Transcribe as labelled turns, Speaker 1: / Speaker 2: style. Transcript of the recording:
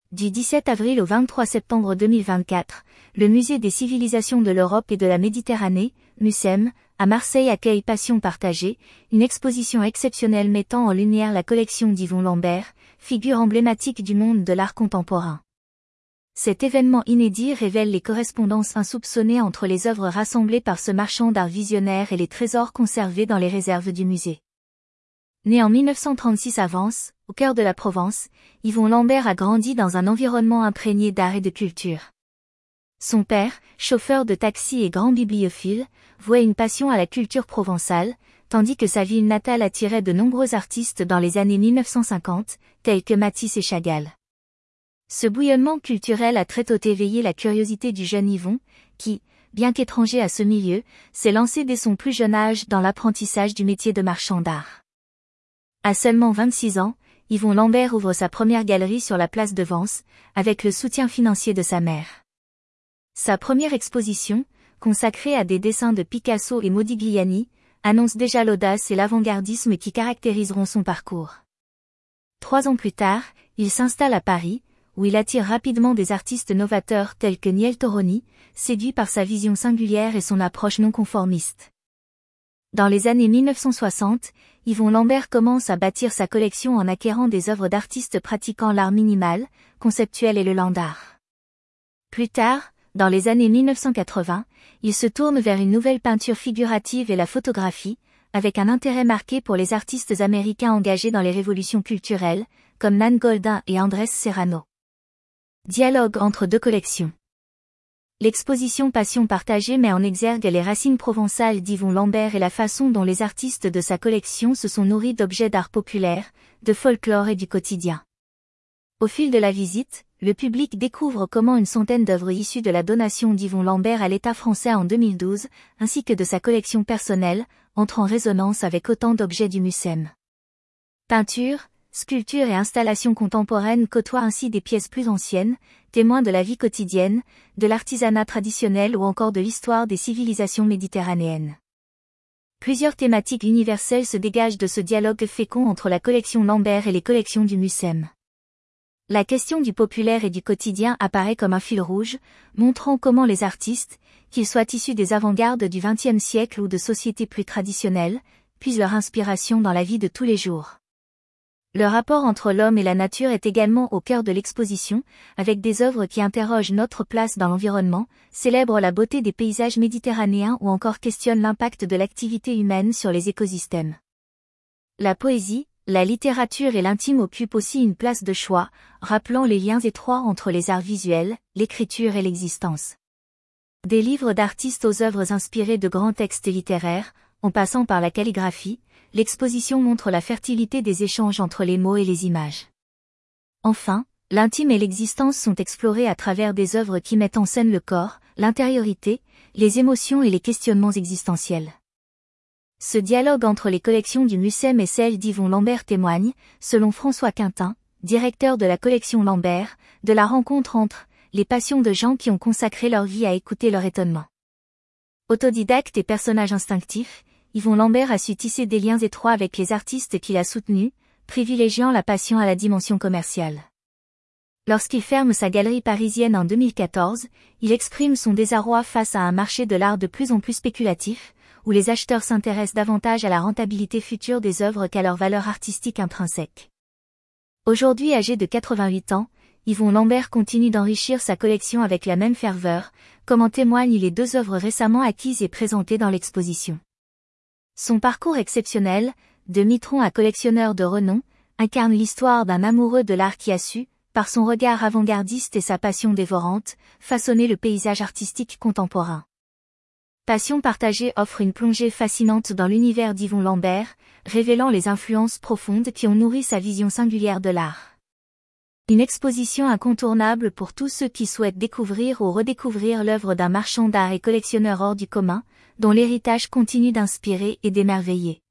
Speaker 1: Du 17 avril au 23 septembre 2024, le Musée des civilisations de l'Europe et de la Méditerranée, MUCEM, à Marseille accueille Passion partagée, une exposition exceptionnelle mettant en lumière la collection d'Yvon Lambert, figure emblématique du monde de l'art contemporain. Cet événement inédit révèle les correspondances insoupçonnées entre les œuvres rassemblées par ce marchand d'art visionnaire et les trésors conservés dans les réserves du musée. Né en 1936 à Vence, au cœur de la Provence, Yvon Lambert a grandi dans un environnement imprégné d'art et de culture. Son père, chauffeur de taxi et grand bibliophile, vouait une passion à la culture provençale, tandis que sa ville natale attirait de nombreux artistes dans les années 1950, tels que Matisse et Chagall. Ce bouillonnement culturel a très tôt éveillé la curiosité du jeune Yvon, qui, bien qu'étranger à ce milieu, s'est lancé dès son plus jeune âge dans l'apprentissage du métier de marchand d'art. À seulement 26 ans, Yvon Lambert ouvre sa première galerie sur la place de Vence, avec le soutien financier de sa mère. Sa première exposition, consacrée à des dessins de Picasso et Modigliani, annonce déjà l'audace et l'avant-gardisme qui caractériseront son parcours. 3 ans plus tard, il s'installe à Paris, où il attire rapidement des artistes novateurs tels que Niel Toroni, séduit par sa vision singulière et son approche non conformiste. Dans les années 1960, Yvon Lambert commence à bâtir sa collection en acquérant des œuvres d'artistes pratiquant l'art minimal, conceptuel et le land art. Plus tard, dans les années 1980, il se tourne vers une nouvelle peinture figurative et la photographie, avec un intérêt marqué pour les artistes américains engagés dans les révolutions culturelles, comme Nan Goldin et Andrés Serrano. Dialogue entre deux collections. L'exposition Passion partagée met en exergue les racines provençales d'Yvon Lambert et la façon dont les artistes de sa collection se sont nourris d'objets d'art populaire, de folklore et du quotidien. Au fil de la visite, le public découvre comment une centaine d'œuvres issues de la donation d'Yvon Lambert à l'État français en 2012, ainsi que de sa collection personnelle, entrent en résonance avec autant d'objets du MUCEM. Peinture, sculpture et installations contemporaines côtoient ainsi des pièces plus anciennes, témoins de la vie quotidienne, de l'artisanat traditionnel ou encore de l'histoire des civilisations méditerranéennes. Plusieurs thématiques universelles se dégagent de ce dialogue fécond entre la collection Lambert et les collections du MUCEM. La question du populaire et du quotidien apparaît comme un fil rouge, montrant comment les artistes, qu'ils soient issus des avant-gardes du XXe siècle ou de sociétés plus traditionnelles, puisent leur inspiration dans la vie de tous les jours. Le rapport entre l'homme et la nature est également au cœur de l'exposition, avec des œuvres qui interrogent notre place dans l'environnement, célèbrent la beauté des paysages méditerranéens ou encore questionnent l'impact de l'activité humaine sur les écosystèmes. La poésie, la littérature et l'intime occupent aussi une place de choix, rappelant les liens étroits entre les arts visuels, l'écriture et l'existence. Des livres d'artistes aux œuvres inspirées de grands textes littéraires, en passant par la calligraphie, l'exposition montre la fertilité des échanges entre les mots et les images. Enfin, l'intime et l'existence sont explorés à travers des œuvres qui mettent en scène le corps, l'intériorité, les émotions et les questionnements existentiels. Ce dialogue entre les collections du MUCEM et celles d'Yvon Lambert témoigne, selon François Quintin, directeur de la collection Lambert, de la rencontre entre les passions de gens qui ont consacré leur vie à écouter leur étonnement. Autodidacte et personnage instinctif, Yvon Lambert a su tisser des liens étroits avec les artistes qu'il a soutenus, privilégiant la passion à la dimension commerciale. Lorsqu'il ferme sa galerie parisienne en 2014, il exprime son désarroi face à un marché de l'art de plus en plus spéculatif, où les acheteurs s'intéressent davantage à la rentabilité future des œuvres qu'à leur valeur artistique intrinsèque. Aujourd'hui âgé de 88 ans, Yvon Lambert continue d'enrichir sa collection avec la même ferveur, comme en témoignent les 2 œuvres récemment acquises et présentées dans l'exposition. Son parcours exceptionnel, de mitron à collectionneur de renom, incarne l'histoire d'un amoureux de l'art qui a su, par son regard avant-gardiste et sa passion dévorante, façonner le paysage artistique contemporain. Passion partagée offre une plongée fascinante dans l'univers d'Yvon Lambert, révélant les influences profondes qui ont nourri sa vision singulière de l'art. Une exposition incontournable pour tous ceux qui souhaitent découvrir ou redécouvrir l'œuvre d'un marchand d'art et collectionneur hors du commun, dont l'héritage continue d'inspirer et d'émerveiller.